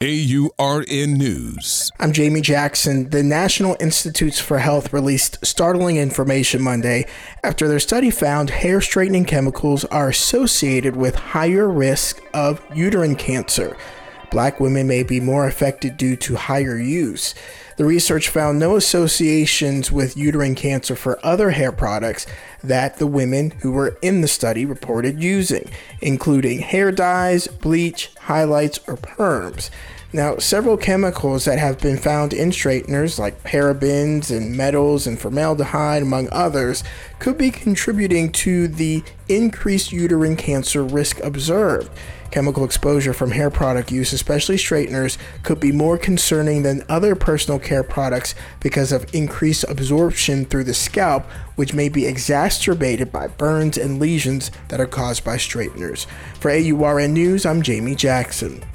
AURN News. I'm Jamie Jackson. The National Institutes for Health released startling information Monday after their study found hair straightening chemicals are associated with higher risk of uterine cancer. Black women may be more affected due to higher use. The research found no associations with uterine cancer for other hair products that the women who were in the study reported using, including hair dyes, bleach, highlights, or perms. Now, several chemicals that have been found in straighteners, like parabens and metals and formaldehyde, among others, could be contributing to the increased uterine cancer risk observed. Chemical exposure from hair product use, especially straighteners, could be more concerning than other personal care products because of increased absorption through the scalp, which may be exacerbated by burns and lesions that are caused by straighteners. For AURN News, I'm Jamie Jackson.